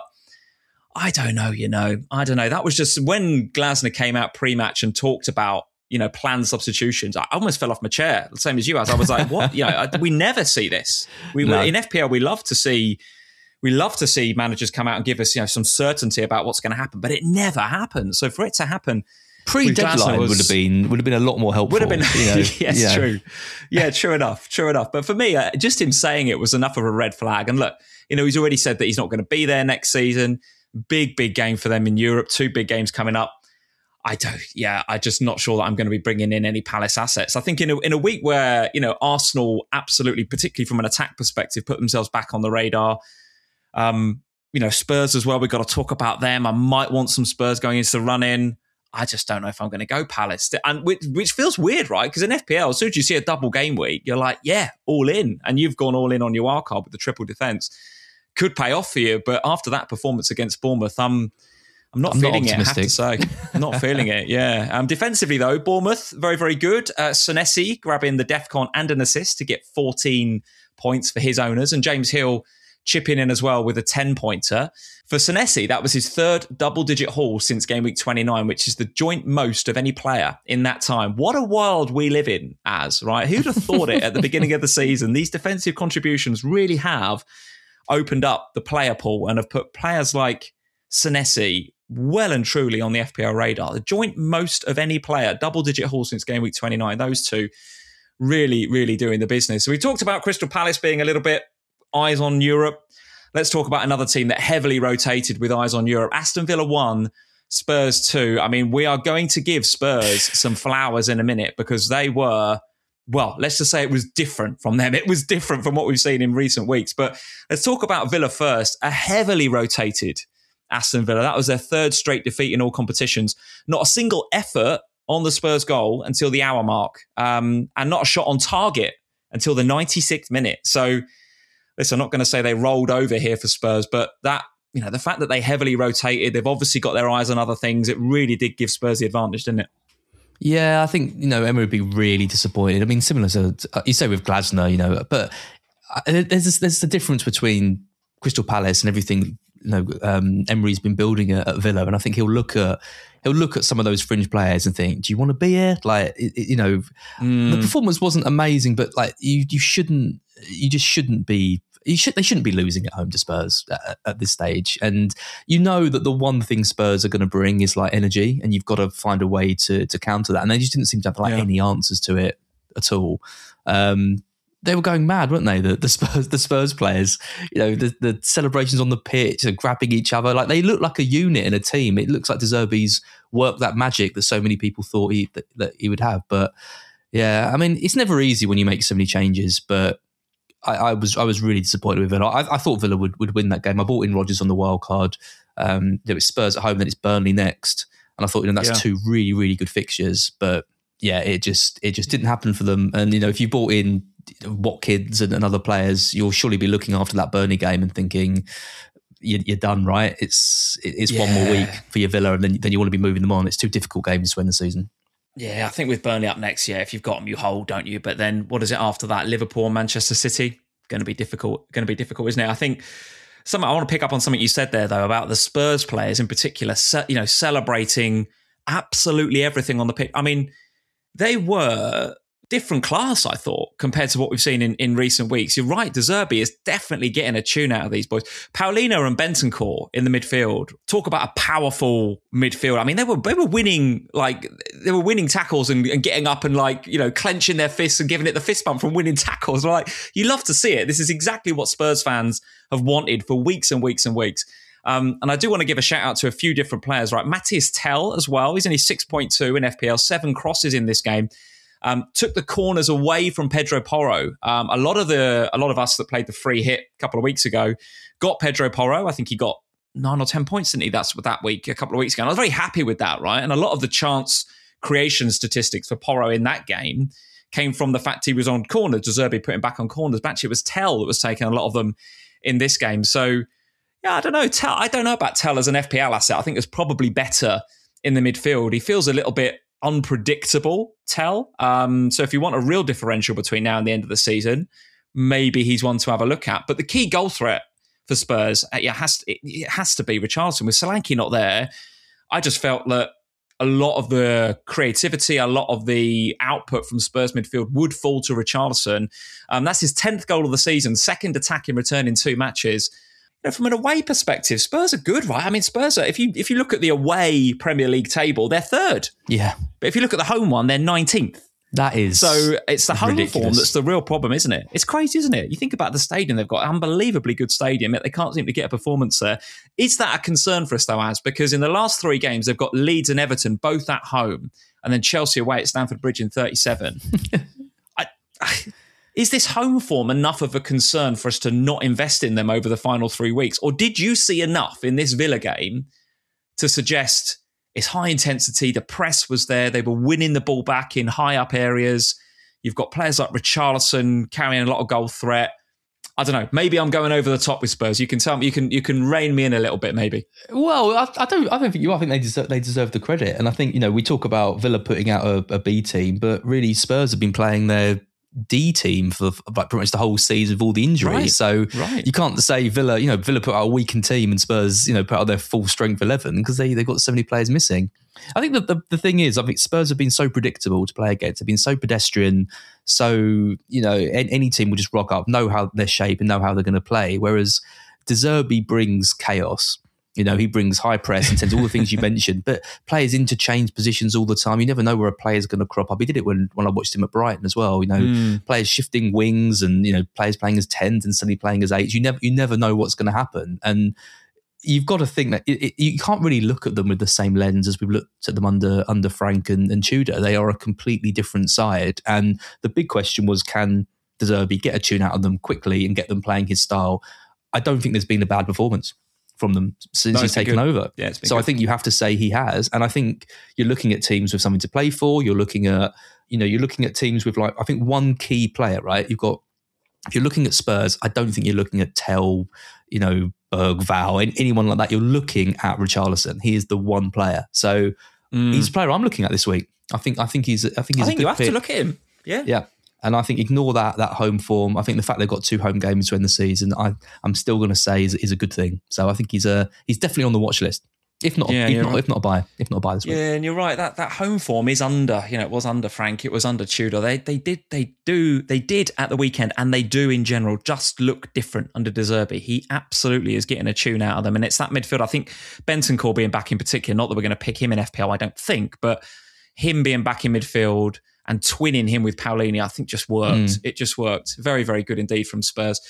I don't know, you know, I don't know. That was just when Glasner came out pre-match and talked about, you know, planned substitutions. I almost fell off my chair, the same as you as. I was like, what? You know, I, we never see this. We no. In F P L, we love to see, we love to see managers come out and give us, you know, some certainty about what's going to happen, but it never happens. So for it to happen, pre-deadline was, would have been would have been a lot more helpful. Would have been, you know, yes, yeah. true, yeah, true enough, true enough. But for me, uh, just him saying it was enough of a red flag. And look, you know, he's already said that he's not going to be there next season. Big, big game for them in Europe. Two big games coming up. I don't, yeah, I'm just not sure that I'm going to be bringing in any Palace assets. I think in a, in a week where, you know, Arsenal absolutely, particularly from an attack perspective, put themselves back on the radar. Um, you know, Spurs as well. We've got to talk about them. I might want some Spurs going into the run-in. I just don't know if I'm going to go Palace. And which, which feels weird, right? Because in F P L, as soon as you see a double game week, you're like, yeah, all in. And you've gone all in on your wild card with the triple defence. Could pay off for you, but after that performance against Bournemouth, I'm I'm not I'm feeling not it, I have to say. I'm not feeling it, yeah. Um, defensively, though, Bournemouth, very, very good. Uh, Senesi grabbing the DEFCON and an assist to get fourteen points for his owners, and James Hill chipping in as well with a ten-pointer. For Senesi, that was his third double-digit haul since game week twenty-nine, which is the joint most of any player in that time. What a world we live in as, right? Who'd have thought it at the beginning of the season? These defensive contributions really have opened up the player pool and have put players like Senesi well and truly on the F P L radar. The joint most of any player, double-digit haul since game week twenty-nine. Those two really, really doing the business. So we talked about Crystal Palace being a little bit eyes on Europe. Let's talk about another team that heavily rotated with eyes on Europe. Aston Villa one, Spurs two. I mean, we are going to give Spurs some flowers in a minute because they were... Well, let's just say it was different from them. It was different from what we've seen in recent weeks. But let's talk about Villa first. A heavily rotated Aston Villa. That was their third straight defeat in all competitions. Not a single effort on the Spurs goal until the hour mark. Um, and not a shot on target until the ninety-sixth minute. So, listen, I'm not going to say they rolled over here for Spurs, but that, you know, the fact that they heavily rotated, they've obviously got their eyes on other things. It really did give Spurs the advantage, didn't it? Yeah, I think, you know, Emma would be really disappointed. I mean, similar to, you say with Glasner, you know, but there's this, there's the difference between Crystal Palace and everything, you know, um, Emery's been building at, at Villa, and I think he'll look at he'll look at some of those fringe players and think, do you want to be here? Like, it, it, you know, mm. the performance wasn't amazing, but like you you shouldn't, you just shouldn't be. You should, they shouldn't be losing at home to Spurs at, at this stage. And you know that the one thing Spurs are going to bring is like energy, and you've got to find a way to to counter that. And they just didn't seem to have like yeah. any answers to it at all. Um, they were going mad, weren't they? The, the Spurs, the Spurs players, you know, the, the celebrations on the pitch, grabbing each other, like they look like a unit and a team. It looks like De Zerbi's worked that magic that so many people thought he that, that he would have, but. Yeah, I mean, it's never easy when you make so many changes, but I, I was I was really disappointed with Villa. I, I thought Villa would, would win that game. I bought in Rodgers on the wild card. Um, there was Spurs at home, then it's Burnley next, and I thought, you know, that's yeah. two really really good fixtures. But yeah, it just it just didn't happen for them. And you know, if you bought in Watkins and, and other players, you'll surely be looking after that Burnley game and thinking, you, you're done, right? It's it's yeah. one more week for your Villa, and then then you want to be moving them on. It's two difficult games to win the season. Yeah, I think with Burnley up next, yeah, if you've got them, you hold, don't you? But then what is it after that? Liverpool, Manchester City, going to be difficult. Going to be difficult, isn't it? I think something I want to pick up on something you said there, though, about the Spurs players in particular. You know, celebrating absolutely everything on the pitch. I mean, they were different class, I thought, compared to what we've seen in, in recent weeks. You're right, De Zerbi is definitely getting a tune out of these boys. Paulinho and Bentancur in the midfield. Talk about a powerful midfield. I mean, they were they were winning like they were winning tackles and, and getting up and like, you know, clenching their fists and giving it the fist bump from winning tackles. Like, you love to see it. This is exactly what Spurs fans have wanted for weeks and weeks and weeks. Um, and I do want to give a shout out to a few different players, right? Matthias Tell as well. He's only six point two in F P L, seven crosses in this game. Um, took the corners away from Pedro Porro. Um, a lot of the, a lot of us that played the free hit a couple of weeks ago got Pedro Porro. I think he got nine or ten points, didn't he? That's that week, a couple of weeks ago. And I was very happy with that, right? And a lot of the chance creation statistics for Porro in that game came from the fact he was on corners. De Zerbi put him back on corners. But actually, it was Tell that was taking a lot of them in this game. So, yeah, I don't know. Tell, I don't know about Tell as an F P L asset. I think it's probably better in the midfield. He feels a little bit unpredictable, Tell. Um, so if you want a real differential between now and the end of the season, maybe he's one to have a look at. But the key goal threat for Spurs, it has to, it has to be Richarlison. With Solanke not there, I just felt that a lot of the creativity, a lot of the output from Spurs midfield would fall to Richarlison. Um, that's his tenth goal of the season, second attack in return in two matches. You know, from an away perspective, Spurs are good, right? I mean, Spurs are, if you if you look at the away Premier League table, they're third. Yeah. But if you look at the home one, they're nineteenth. That is So it's the home ridiculous. form that's the real problem, isn't it? It's crazy, isn't it? You think about the stadium, they've got an unbelievably good stadium, yet they can't seem to get a performance there. Is that a concern for us, though, Az? Because in the last three games, they've got Leeds and Everton both at home, and then Chelsea away at Stamford Bridge in thirty-seven. I, I, is this home form enough of a concern for us to not invest in them over the final three weeks? Or did you see enough in this Villa game to suggest it's high intensity, the press was there, they were winning the ball back in high up areas, you've got players like Richarlison carrying a lot of goal threat? I don't know. Maybe I'm going over the top with Spurs. You can tell me. You can you can rein me in a little bit, maybe. Well, I, I don't. I don't think you. I think they deserve. They deserve the credit. And I think, you know, we talk about Villa putting out a, a B team, but really Spurs have been playing their D team for like pretty much the whole season with all the injuries. Right. So right. you can't say Villa. You know, Villa put out a weakened team and Spurs, you know, put out their full strength eleven because they they got so many players missing. I think that the, the thing is, I think Spurs have been so predictable to play against. They've been so pedestrian. So, you know, any, any team will just rock up, know how their shape and know how they're going to play. Whereas De Zerbi brings chaos. You know, he brings high press and tends all the things you mentioned, but players interchange positions all the time. You never know where a player's going to crop up. He did it when, when I watched him at Brighton as well. You know, mm. players shifting wings and, you know, players playing as tens and suddenly playing as eights. You never, you never know what's going to happen. And you've got to think that it, it, you can't really look at them with the same lens as we've looked at them under under Frank and, and Tudor. They are a completely different side. And the big question was, can De Zerbi get a tune out of them quickly and get them playing his style? I don't think there's been a bad performance from them since no, he's taken good. over. Yeah, so good. I think you have to say he has. And I think you're looking at teams with something to play for. You're looking at, you know, you're looking at teams with like, I think one key player, right? You've got, if you're looking at Spurs, I don't think you're looking at Tell, you know, Berg, Val, anyone like that. You're looking at Richarlison. He is the one player. So mm. he's a player I'm looking at this week. I think I think he's I think he's I think a good you have pick. to look at him. Yeah. Yeah. And I think ignore that that home form. I think the fact they've got two home games to end the season, I, I'm still going to say is, is a good thing. So I think he's a he's definitely on the watch list. If not, yeah, if, not right. if not a buy, if not a buy this week. Yeah, and you're right. That that home form is under. You know, it was under Frank. It was under Tudor. They they did they do they did at the weekend, and they do in general just look different under De Zerbi. He absolutely is getting a tune out of them, and it's that midfield. I think Bentancur being back in particular. Not that we're going to pick him in F P L, I don't think, but him being back in midfield and twinning him with Paulinho, I think just worked. Mm. It just worked. Very, very good indeed from Spurs.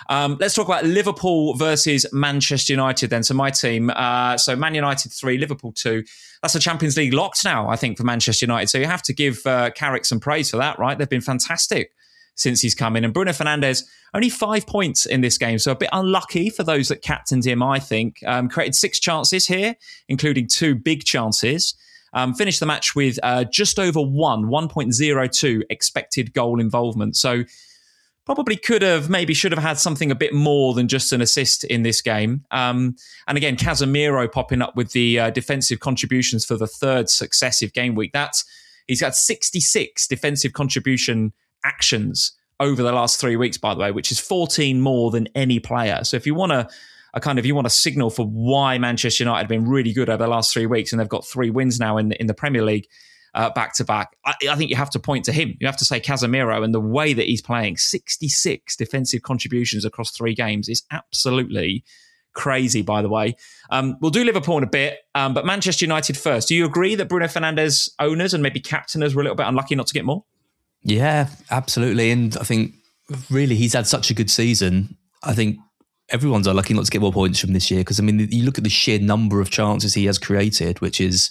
Um, let's talk about Liverpool versus Manchester United then. So my team, uh, so Man United three, Liverpool two. That's a Champions League locked now, I think, for Manchester United. So you have to give uh, Carrick some praise for that, right? They've been fantastic since he's come in. And Bruno Fernandes, only five points in this game. So a bit unlucky for those that captained him, I think. Um, created six chances here, including two big chances. Um, finished the match with uh, just over one, one point oh two expected goal involvement. So probably could have, maybe should have had something a bit more than just an assist in this game. Um, and again, Casemiro popping up with the uh, defensive contributions for the third successive game week. That's he's got sixty-six defensive contribution actions over the last three weeks, by the way, which is fourteen more than any player. So if you want to, a kind of, you want a signal for why Manchester United have been really good over the last three weeks, and they've got three wins now in the, in the Premier League. Uh, back to back. I, I think you have to point to him. You have to say Casemiro, and the way that he's playing, sixty-six defensive contributions across three games is absolutely crazy, by the way. Um, we'll do Liverpool in a bit, um, but Manchester United first. Do you agree that Bruno Fernandes owners and maybe captainers were a little bit unlucky not to get more? Yeah, absolutely. And I think really he's had such a good season. I think everyone's unlucky not to get more points from this year, because I mean, you look at the sheer number of chances he has created, which is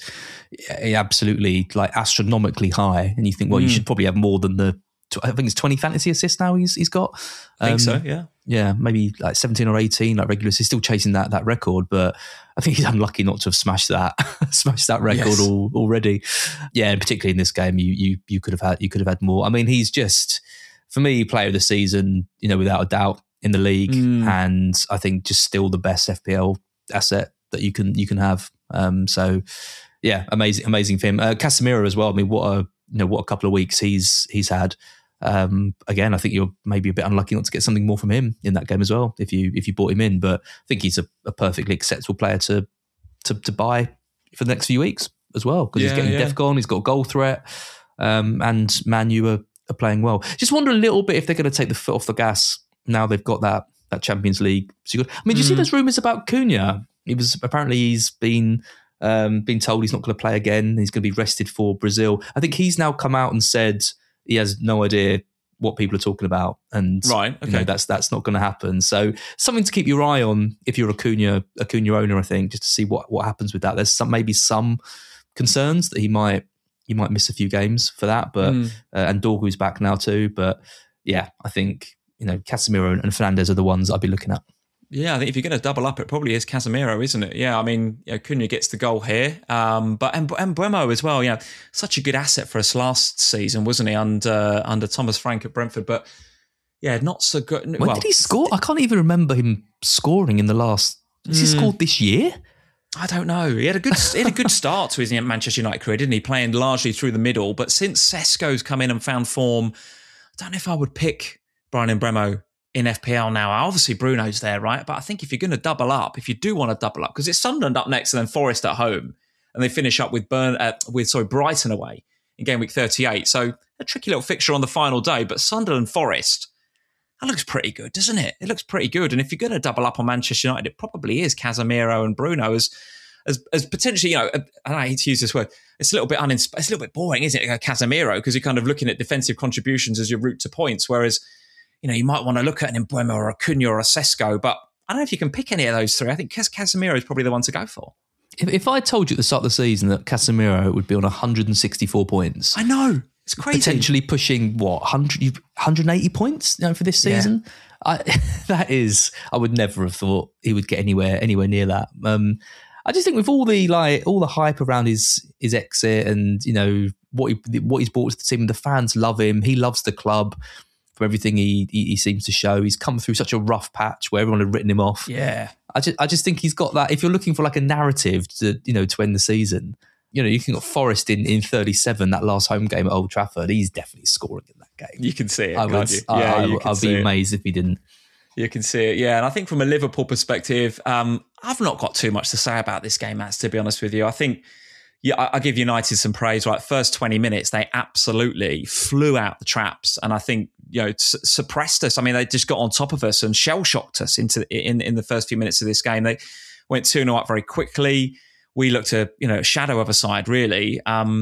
absolutely like astronomically high, and you think, well, mm. you should probably have more than the. I think it's twenty fantasy assists now he's he's got. I think um, so, yeah, yeah, maybe like seventeen or eighteen, like regulars. He's still chasing that that record, but I think he's unlucky not to have smashed that smashed that record yes. all, already. Yeah, and particularly in this game, you you you could have had you could have had more. I mean, he's just, for me, player of the season, you know, without a doubt, in the league, mm. and I think just still the best F P L asset that you can you can have. Um, so yeah, amazing, amazing for him. Uh, Casemiro as well. I mean, what a you know what a couple of weeks he's he's had. Um, again, I think you're maybe a bit unlucky not to get something more from him in that game as well, if you if you bought him in. But I think he's a, a perfectly acceptable player to to to buy for the next few weeks as well, because yeah, he's getting yeah. DEFCON, he's got goal threat, um, and Man U are, are playing well. Just wonder a little bit if they're going to take the foot off the gas now they've got that that Champions League. So I mean, do you mm. see those rumours about Cunha? He was apparently he's been um, been told he's not going to play again. He's going to be rested for Brazil. I think he's now come out and said he has no idea what people are talking about, and right, okay. you know, that's that's not going to happen. So something to keep your eye on if you're a Cunha a Cunha owner, I think, just to see what, what happens with that. There's some maybe some concerns that he might he might miss a few games for that, but mm. uh, and Dorgu's back now too. But yeah, I think, you know, Casemiro and Fernandes are the ones I'd be looking at. Yeah, I think if you're going to double up, it probably is Casemiro, isn't it? Yeah, I mean, you know, Cunha gets the goal here, um, but and, and Mbeumo as well. You know, such a good asset for us last season, wasn't he? Under under Thomas Frank at Brentford, but yeah, not so good. When well, did he score? I can't even remember him scoring in the last. Has mm, he scored this year? I don't know. He had a good he had a good start to his Manchester United career, didn't he? Playing largely through the middle, but since Sesko's come in and found form, I don't know if I would pick Bryan Mbeumo in F P L now. Obviously, Bruno's there, right? But I think if you're going to double up, if you do want to double up, because it's Sunderland up next and then Forest at home, and they finish up with Burn uh, with sorry Brighton away in game week thirty-eight. So a tricky little fixture on the final day. But Sunderland Forest, that looks pretty good, doesn't it? It looks pretty good. And if you're going to double up on Manchester United, it probably is Casemiro and Bruno as as, as potentially, you know, I hate to use this word. It's a little bit uninsp- It's a little bit boring, isn't it? Casemiro, because you're kind of looking at defensive contributions as your route to points, whereas, you know, you might want to look at an Mbeumo or a Cunha or a Sesko, but I don't know if you can pick any of those three. I think Cas- Casemiro is probably the one to go for. If, if I told you at the start of the season that Casemiro would be on one hundred sixty-four points, I know, it's crazy. Potentially pushing what one hundred, one hundred eighty points, you know, for this season. Yeah. I, that is, I would never have thought he would get anywhere anywhere near that. Um, I just think with all the like all the hype around his his exit and, you know, what he what he's brought to the team, the fans love him. He loves the club. For everything he, he he seems to show, he's come through such a rough patch where everyone had written him off. Yeah, I just I just think he's got that. If you're looking for like a narrative to, you know, to end the season, you know, you can got Forest in, in thirty-seven, that last home game at Old Trafford. He's definitely scoring in that game. You can see it. I would, you? I, yeah, I, you I'd be amazed it. if he didn't. You can see it, yeah. And I think from a Liverpool perspective, um, I've not got too much to say about this game, Matt, to be honest with you. I think. Yeah, I, I give United some praise. Right, first twenty minutes, they absolutely flew out the traps, and I think, you know, s- suppressed us. I mean, they just got on top of us and shell shocked us into in in the first few minutes of this game. They went two nil up very quickly. We looked a you know shadow of a side really. Um,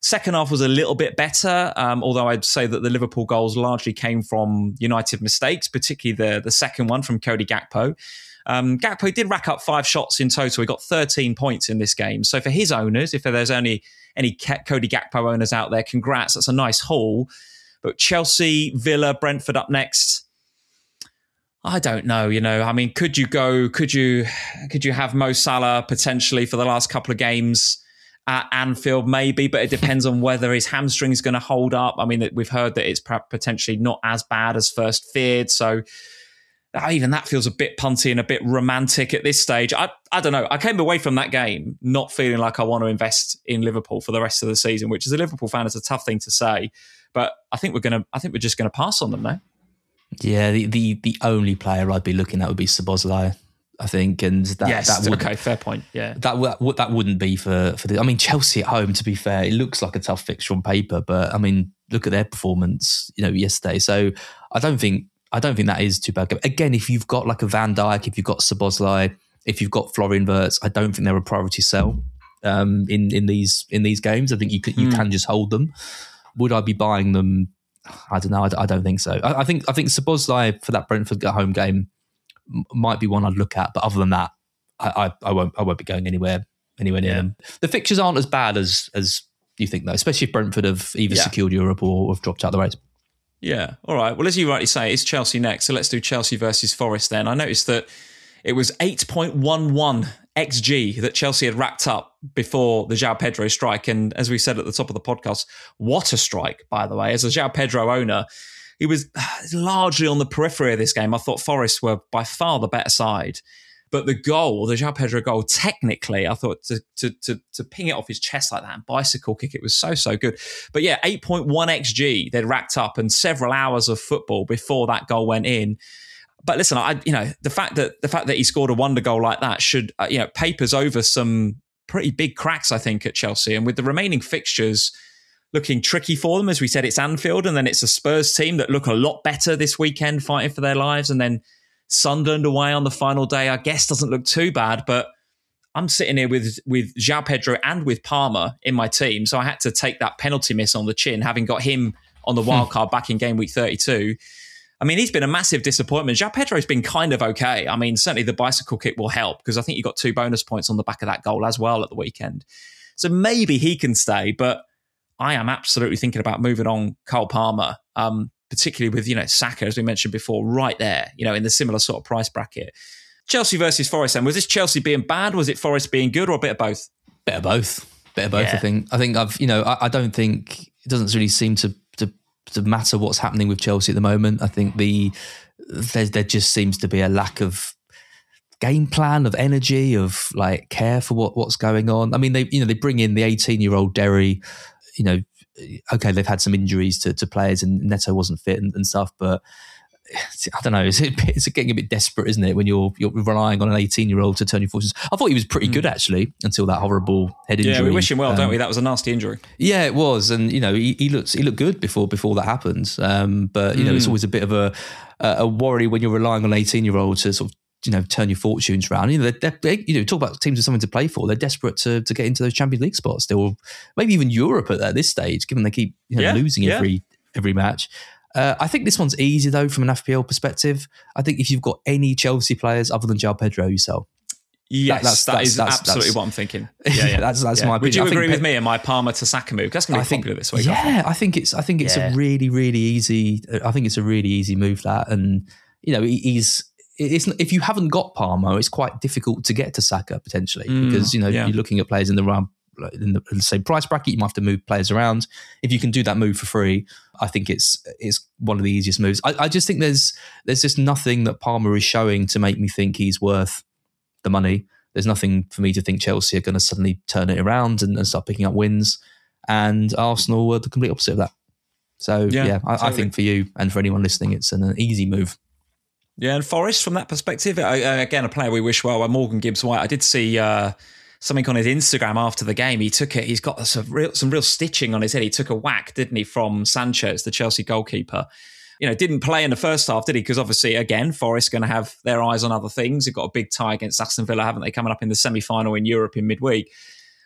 Second half was a little bit better, um, although I'd say that the Liverpool goals largely came from United mistakes, particularly the, the second one from Cody Gakpo. Um, Gakpo did rack up five shots in total. He got thirteen points in this game. So for his owners, if there's only any Cody Gakpo owners out there, congrats. That's a nice haul. But Chelsea, Villa, Brentford up next. I don't know, you know. I mean, could you go, could you could you have Mo Salah potentially for the last couple of games at Anfield? Maybe, but it depends on whether his hamstring is going to hold up. I mean, we've heard that it's potentially not as bad as first feared. So even that feels a bit punty and a bit romantic at this stage. I, I don't know. I came away from that game not feeling like I want to invest in Liverpool for the rest of the season, which as a Liverpool fan is a tough thing to say. But I think we're going to, I think we're just going to pass on them now. Yeah, the, the the only player I'd be looking at would be Szoboszlai, I think, and that yes, that would, okay, fair point. Yeah, that that that wouldn't be for for the. I mean, Chelsea at home. To be fair, it looks like a tough fixture on paper, but I mean, look at their performance, you know, yesterday. So I don't think I don't think that is too bad. Again, if you've got like a Van Dijk, if you've got Szoboszlai, if you've got Florian Wirtz, I don't think they're a priority sell um, in in these in these games. I think you can, you mm. can just hold them. Would I be buying them? I don't know. I, I don't think so. I, I think I think Szoboszlai for that Brentford home game m- might be one I'd look at. But other than that, I, I, I won't. I won't be going anywhere anywhere near yeah. them. The fixtures aren't as bad as as you think, though. Especially if Brentford have either yeah. secured Europe or have dropped out the race. Yeah. All right. Well, as you rightly say, it's Chelsea next. So let's do Chelsea versus Forest then. I noticed that it was eight point one one X G that Chelsea had racked up before the João Pedro strike. And as we said at the top of the podcast, what a strike, by the way. As a João Pedro owner, he was largely on the periphery of this game. I thought Forest were by far the better side. But the goal, the João Pedro goal, technically, I thought to, to, to, to ping it off his chest like that and bicycle kick, it was so, so good. But yeah, eight point one X G they'd racked up and several hours of football before that goal went in. But listen, I you know the fact that the fact that he scored a wonder goal like that should uh, you know papers over some pretty big cracks, I think, at Chelsea. And with the remaining fixtures looking tricky for them, as we said, it's Anfield, and then it's a Spurs team that look a lot better this weekend, fighting for their lives, and then Sunderland away on the final day. I guess doesn't look too bad, but I'm sitting here with with João Pedro and with Palmer in my team, so I had to take that penalty miss on the chin, having got him on the wild card back in game week thirty-two. I mean, he's been a massive disappointment. João Pedro's been kind of okay. I mean, certainly the bicycle kick will help because I think you got two bonus points on the back of that goal as well at the weekend. So maybe he can stay, but I am absolutely thinking about moving on Cole Palmer, um, particularly with, you know, Saka, as we mentioned before, right there, you know, in the similar sort of price bracket. Chelsea versus Forest then. Was this Chelsea being bad? Was it Forest being good, or a bit of both? Bit of both. Bit of both, yeah. I think. I think I've, you know, I, I don't think it doesn't really seem to, to to matter what's happening with Chelsea at the moment. I think the there, there just seems to be a lack of game plan, of energy, of like care for what, what's going on. I mean, they you know they bring in the eighteen-year-old Derry. You know, okay, they've had some injuries to, to players, and Neto wasn't fit and, and stuff, but I don't know. It's, it's getting a bit desperate, isn't it, when you're you're relying on an eighteen-year-old to turn your fortunes? I thought he was pretty good, actually, until that horrible head injury. Yeah, we wish him well, um, don't we? That was a nasty injury. Yeah, it was, and you know, he, he looked he looked good before before that happened. Um, but you know, mm. it's always a bit of a a worry when you're relying on an eighteen-year-old to sort of you know turn your fortunes around. You know, they're, they're, you know, talk about teams with something to play for. They're desperate to to get into those Champions League spots still, maybe even Europe at, at this stage, given they keep you know, yeah, losing yeah. every every match. Uh, I think this one's easy, though, from an F P L perspective. I think if you've got any Chelsea players other than João Pedro, you sell. Yes, that, that's, that that's, is that's, absolutely that's, what I'm thinking. Yeah, yeah. that's that's yeah. my opinion. Would you I agree think with me and my Palmer to Saka move? That's going to be think, popular this week. Yeah, I, I think it's I think it's yeah. a really, really easy. I think it's a really easy move, that. And, you know, he's... It's, if you haven't got Palmer, it's quite difficult to get to Saka, potentially, mm, because, you know, yeah. you're looking at players in the round in the, in the same price bracket. You might have to move players around. If you can do that move for free, I think it's it's one of the easiest moves. I, I just think there's there's just nothing that Palmer is showing to make me think he's worth the money. There's nothing for me to think Chelsea are going to suddenly turn it around and, and start picking up wins. And Arsenal were the complete opposite of that. So yeah, yeah I, totally. I think for you and for anyone listening, it's an, an easy move. Yeah, and Forest, from that perspective, uh, again, a player we wish well. Morgan Gibbs-White, I did see uh, something on his Instagram after the game. He took it. He's got some real, some real stitching on his head. He took a whack, didn't he, from Sanchez, the Chelsea goalkeeper. You know, didn't play in the first half, did he? Because obviously, again, Forest going to have their eyes on other things. They've got a big tie against Aston Villa, haven't they? Coming up in the semi-final in Europe in midweek.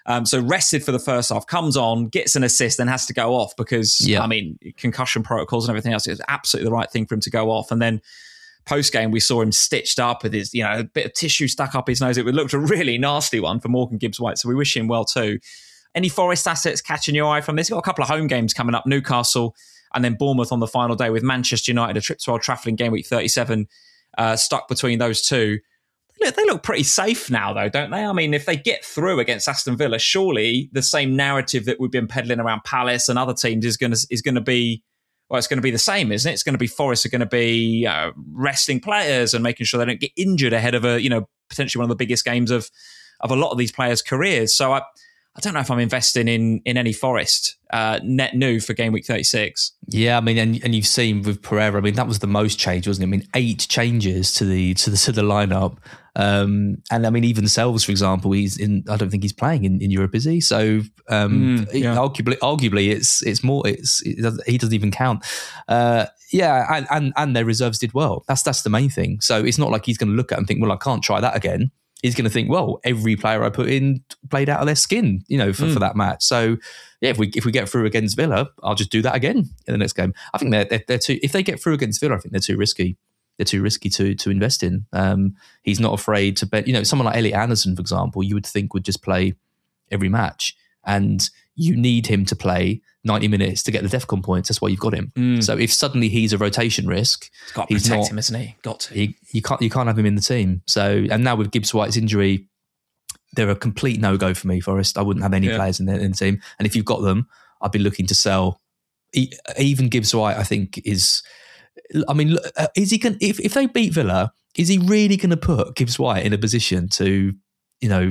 Um, so rested for the first half, comes on, gets an assist, then has to go off because, Yeah. I mean, concussion protocols and everything else. It was absolutely the right thing for him to go off. And then post-game, we saw him stitched up with his, you know, a bit of tissue stuck up his nose. It looked a really nasty one for Morgan Gibbs-White. So we wish him well too. Any Forest assets catching your eye from this? We've got a couple of home games coming up, Newcastle and then Bournemouth on the final day with Manchester United, a trip to Old Trafford in game week thirty-seven, uh, stuck between those two. They look, they look pretty safe now, though, don't they? I mean, if they get through against Aston Villa, surely the same narrative that we've been peddling around Palace and other teams is going to is going to be, well, it's going to be the same, isn't it? It's going to be Forest are going to be uh, resting players and making sure they don't get injured ahead of a, you know, potentially one of the biggest games of of a lot of these players' careers. So I, I don't know if I'm investing in in any Forest uh, net new for game week thirty-six. Yeah, I mean, and, and you've seen with Pereira, I mean, that was the most change, wasn't it? I mean, eight changes to the to the to the lineup, um, and I mean, even Selves, for example, he's in. I don't think he's playing in, in Europe, is he? So, um, Mm, yeah. arguably, arguably, it's it's more. It's it doesn't, he doesn't even count. Uh, yeah, and, and and their reserves did well. That's that's the main thing. So it's not like he's going to look at it and think, well, I can't try that again. He's going to think, well, every player I put in played out of their skin, you know, for, mm. for that match. So, yeah, if we if we get through against Villa, I'll just do that again in the next game. I think they're they're, they're too. If they get through against Villa, I think they're too risky. They're too risky to to invest in. Um, he's not afraid to bet. You know, someone like Elliot Anderson, for example, you would think would just play every match, and you need him to play ninety minutes to get the DEFCON points. That's why you've got him. Mm. So if suddenly he's a rotation risk, he's got to he's protect not, him, isn't he? Got to. He, you can't you can't have him in the team. So and now with Gibbs-White's injury, they're a complete no go for me. Forest. I wouldn't have any yeah. players in the, in the team. And if you've got them, I'd be looking to sell. Even Gibbs-White, I think is. I mean, is he can if if they beat Villa, is he really going to put Gibbs-White in a position to, you know,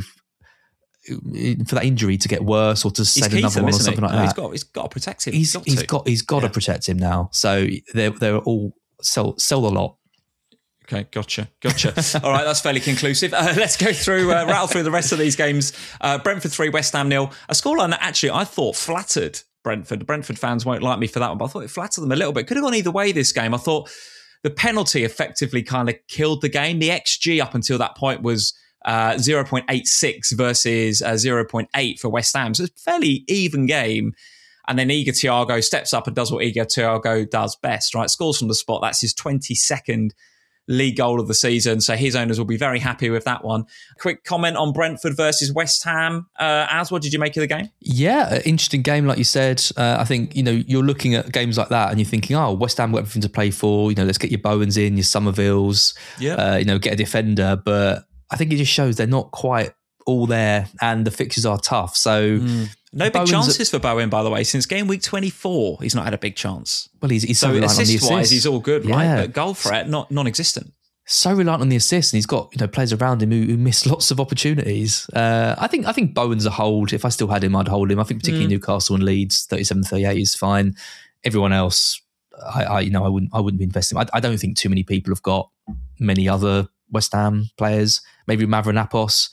for that injury to get worse or to send another one or something like no, that? He's got he's got to protect him. He's got he's to. got he's got yeah. to protect him now. So they're they're all sell sell a lot. Okay, gotcha, gotcha. All right, that's fairly conclusive. Uh, let's go through, uh, rattle through the rest of these games. Uh, Brentford three, West Ham nil. A scoreline that actually I thought flattered Brentford. The Brentford fans won't like me for that one, but I thought it flattered them a little bit. Could have gone either way this game. I thought the penalty effectively kind of killed the game. The X G up until that point was uh, zero point eight six versus uh, zero point eight for West Ham. So it's a fairly even game. And then Igor Thiago steps up and does what Igor Thiago does best, right? Scores from the spot. That's his twenty-second league goal of the season. So his owners will be very happy with that one. Quick comment on Brentford versus West Ham. Uh, Az, what did you make of the game? Yeah, interesting game, like you said. Uh, I think, you know, you're looking at games like that and you're thinking, oh, West Ham got everything to play for. You know, let's get your Bowens in, your Somervilles, yeah. uh, you know, get a defender. But I think it just shows they're not quite all there and the fixtures are tough. So mm. no Bowens big chances for Bowen, by the way. Since game week twenty-four, he's not had a big chance. Well, he's, he's so, so reliant on the assist wise, assist. he's all good, right? Yeah. But goal threat, not non-existent. So reliant on the assist, and he's got, you know, players around him who, who miss lots of opportunities. Uh, I think I think Bowen's a hold. If I still had him, I'd hold him. I think particularly mm. Newcastle and Leeds, thirty-seven thirty-eight is fine. Everyone else, I, I you know, I wouldn't I wouldn't be investing. I, I don't think too many people have got many other West Ham players. Maybe Mavropanos.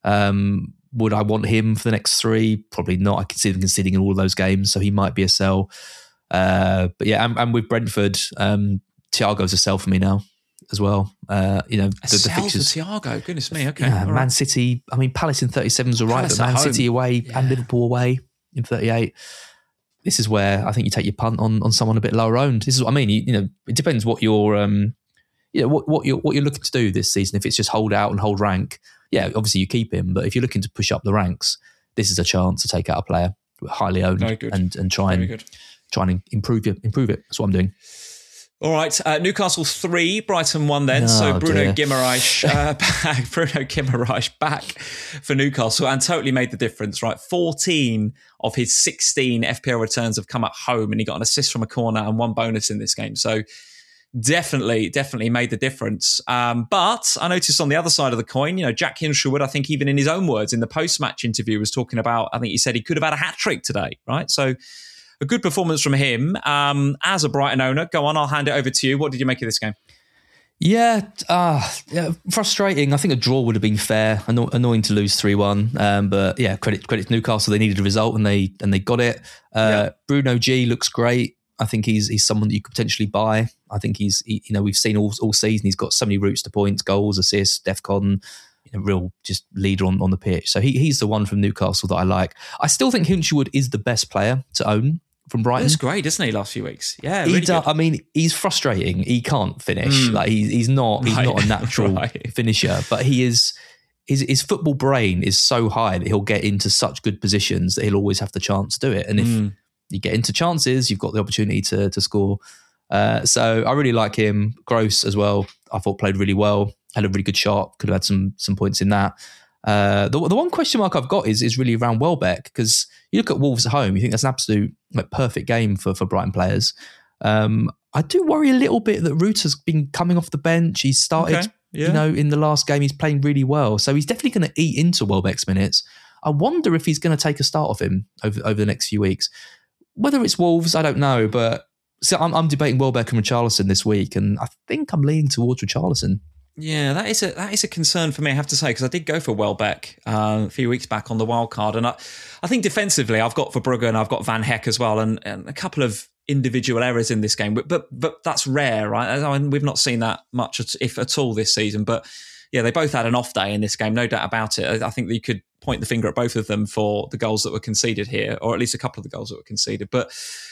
Um, would I want him for the next three? Probably not. I can see them conceding in all of those games, so he might be a sell. Uh, but yeah, and, and with Brentford, um, Thiago's a sell for me now as well. Uh, you know, a the, the fixtures. For Thiago, goodness me. Okay, yeah, Man right. City. I mean, Palace in thirty-seven is all right, but Man home. City away yeah. and Liverpool away in thirty-eight. This is where I think you take your punt on, on someone a bit lower owned. This is what I mean. You, you know, it depends what you're, um, you know, what what you're what you're looking to do this season. If it's just hold out and hold rank, yeah, obviously you keep him. But if you're looking to push up the ranks, this is a chance to take out a player highly owned and and try and try and improve it. Improve it. That's what I'm doing. All right, uh, Newcastle three, Brighton one then. Oh, so Bruno Guimaraes uh, back, Bruno Guimaraes back for Newcastle and totally made the difference, right? fourteen of his sixteen F P L returns have come at home and he got an assist from a corner and one bonus in this game. So definitely, definitely made the difference. Um, but I noticed on the other side of the coin, you know, Jack Hinshelwood, I think even in his own words in the post-match interview was talking about, I think he said he could have had a hat-trick today, right? So a good performance from him. Um, as a Brighton owner, go on, I'll hand it over to you. What did you make of this game? Yeah, uh, yeah, frustrating. I think a draw would have been fair. Anno- annoying to lose three one. Um, but yeah, credit credit to Newcastle. They needed a result and they and they got it. Uh, yeah. Bruno G looks great. I think he's he's someone that you could potentially buy. I think he's, he, you know, we've seen all all season. He's got so many routes to points, goals, assists, DEFCON. a real just leader on, on the pitch. So he, he's the one from Newcastle that I like. I still think Hinchelwood is the best player to own from Brighton. He's great, isn't he, last few weeks? Yeah, he really do, good. I mean, he's frustrating. He can't finish. Mm. Like he's he's not he's Right. not a natural Right. finisher, but he is. His, his football brain is so high that he'll get into such good positions that he'll always have the chance to do it. And if Mm. you get into chances, you've got the opportunity to to score. Uh, so I really like him. Gross as well. I thought played really well. Had a really good shot. Could have had some some points in that. Uh, the the one question mark I've got is is really around Welbeck, because you look at Wolves at home, you think that's an absolute like perfect game for for Brighton players. Um, I do worry a little bit that Ruta's been coming off the bench. He's started, Okay, yeah. you know, in the last game. He's playing really well, so he's definitely going to eat into Welbeck's minutes. I wonder if he's going to take a start off him over over the next few weeks. Whether it's Wolves, I don't know, but so I'm, I'm debating Welbeck and Richarlison this week, and I think I'm leaning towards Richarlison. Yeah, that is a that is a concern for me, I have to say, because I did go for Welbeck uh, a few weeks back on the wild card, and I, I think defensively I've got Verbruggen, I've got Van Heck as well, and, and a couple of individual errors in this game, but but, but that's rare, right? I mean, we've not seen that much, if at all, this season. But yeah, they both had an off day in this game, no doubt about it. I think that you could point the finger at both of them for the goals that were conceded here, or at least a couple of the goals that were conceded. But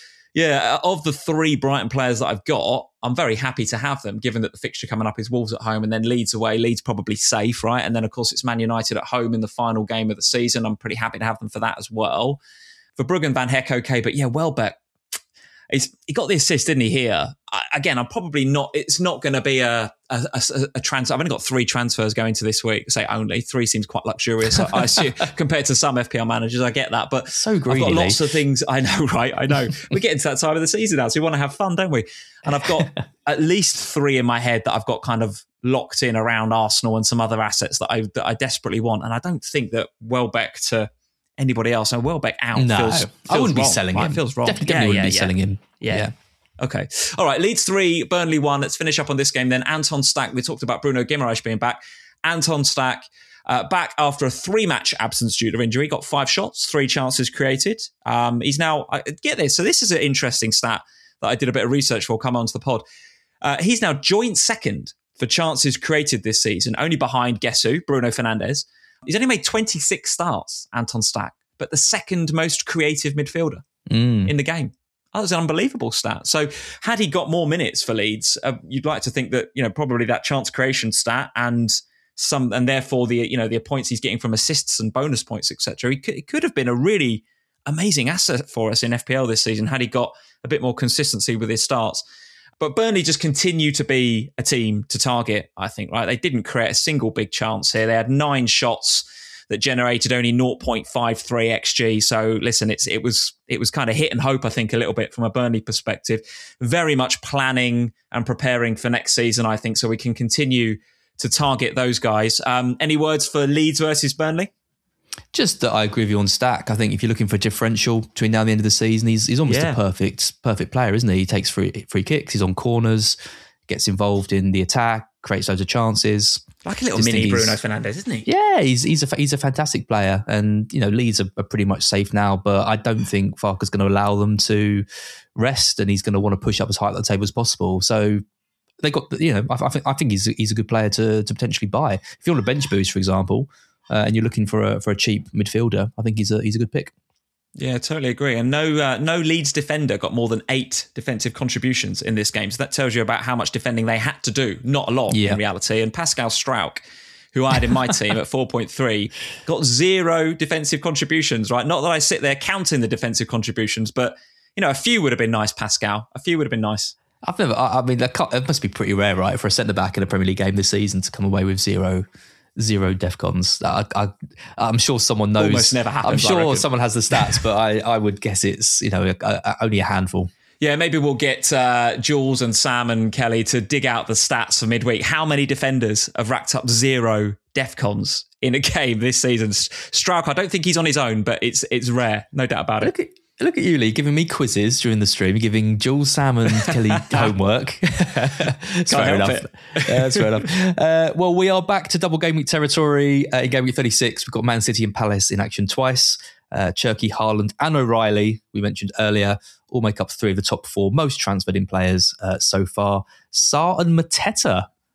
yeah, of the three Brighton players that I've got, I'm very happy to have them, given that the fixture coming up is Wolves at home and then Leeds away. Leeds probably safe, right? And then, of course, it's Man United at home in the final game of the season. I'm pretty happy to have them for that as well. For Verbruggen, Van Heck, okay. But yeah, Welbeck, he's, he got the assist, didn't he, here? I, again, I'm probably not, it's not going to be a, a, a, a transfer. I've only got three transfers going to this week. Say only. Three seems quite luxurious, I, I assume, compared to some F P L managers. I get that. But So greedy. I've got lots of things. I know, right? I know. We're getting to that time of the season now, so we want to have fun, don't we? And I've got at least three in my head that I've got kind of locked in around Arsenal and some other assets that I that I desperately want. And I don't think that Welbeck to anybody else. And Welbeck out No, feels, feels I wouldn't wrong, be selling right? him. It feels wrong. Definitely, Yeah, definitely yeah, wouldn't be yeah. selling him. Yeah. yeah. Okay. All right. Leeds three, Burnley one. Let's finish up on this game then. Anton Stack. We talked about Bruno Guimaraes being back. Anton Stack uh, back after a three-match absence due to injury. Got five shots, three chances created. Um, he's now, uh, get this. So this is an interesting stat that I did a bit of research for. Come on to the pod. Uh, he's now joint second for chances created this season, only behind, guess who? Bruno Fernandes. He's only made twenty-six starts, Anton Stack, but the second most creative midfielder Mm. in the game. That was an unbelievable stat. So had he got more minutes for Leeds, uh, you'd like to think that, you know, probably that chance creation stat and some, and therefore the, you know, the points he's getting from assists and bonus points, et cetera. He could, it could have been a really amazing asset for us in F P L this season had he got a bit more consistency with his starts. But Burnley just continue to be a team to target, I think, right? They didn't create a single big chance here. They had nine shots that generated only zero point five three X G. So listen, it's it was it was kind of hit and hope, I think, a little bit from a Burnley perspective. Very much planning and preparing for next season, I think, so we can continue to target those guys. Um, any words for Leeds versus Burnley? Just that I agree with you on Stack. I think if you're looking for a differential between now and the end of the season, he's he's almost Yeah. a perfect perfect player, isn't he? He takes free free kicks, he's on corners, gets involved in the attack, creates loads of chances. Like a little Just mini think he's- Bruno Fernandes, isn't he? Yeah, he's he's a he's a fantastic player, and you know Leeds are, are pretty much safe now. But I don't think Farke's going to allow them to rest, and he's going to want to push up as high at the table as possible. So they got you know I, I think I think he's he's a good player to to potentially buy if you want a bench boost, for example, uh, and you're looking for a for a cheap midfielder. I think he's a he's a good pick. Yeah, totally agree. And no uh, no Leeds defender got more than eight defensive contributions in this game. So that tells you about how much defending they had to do. Not a lot Yeah. in reality. And Pascal Strauch, who I had in my team at four point three, got zero defensive contributions, right? Not that I sit there counting the defensive contributions, but, you know, a few would have been nice, Pascal. A few would have been nice. I've never. I, I mean, that can't, it must be pretty rare, right, for a centre back in a Premier League game this season to come away with zero. Zero defcons. I, I, I'm sure someone knows. Almost never happens, I'm I sure reckon. someone has the stats, but I, I would guess it's you know a, a, only a handful. Yeah, maybe we'll get uh, Jules and Sam and Kelly to dig out the stats for midweek. How many defenders have racked up zero defcons in a game this season? Strauch, I don't think he's on his own, but it's it's rare, no doubt about it. Look at look at you, Lee, giving me quizzes during the stream, giving Jules, Sam, and Kelly homework. That's Can't fair help enough. it. Yeah, that's fair enough. Uh, well, we are back to double game week territory. Uh, in game week thirty-six, we've got Man City and Palace in action twice. Uh, Cherky, Haaland, and O'Reilly, we mentioned earlier, all make up three of the top four most transferred in players uh, so far. Sarr and Mateta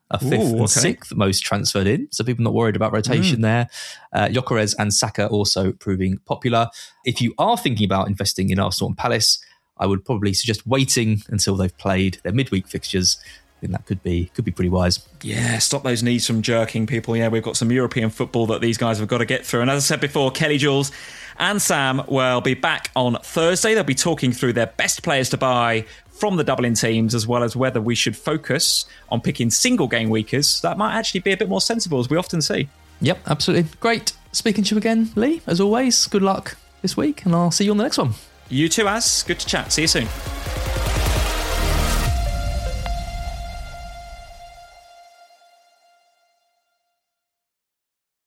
are fifth Ooh, and okay. sixth most transferred in. So people not worried about rotation mm. there. Uh, Gyökeres and Saka also proving popular. If you are thinking about investing in Arsenal and Palace, I would probably suggest waiting until they've played their midweek fixtures. I think that could be could be pretty wise. Yeah, stop those knees from jerking, people. Yeah, we've got some European football that these guys have got to get through. And as I said before, Kelly Jules and Sam will be back on Thursday. They'll be talking through their best players to buy from the Dublin teams, as well as whether we should focus on picking single game weekers. That might actually be a bit more sensible, as we often see. Yep, absolutely. Great. Speaking to you again, Lee, as always, good luck this week, and I'll see you on the next one. You too, Az. Good to chat. See you soon.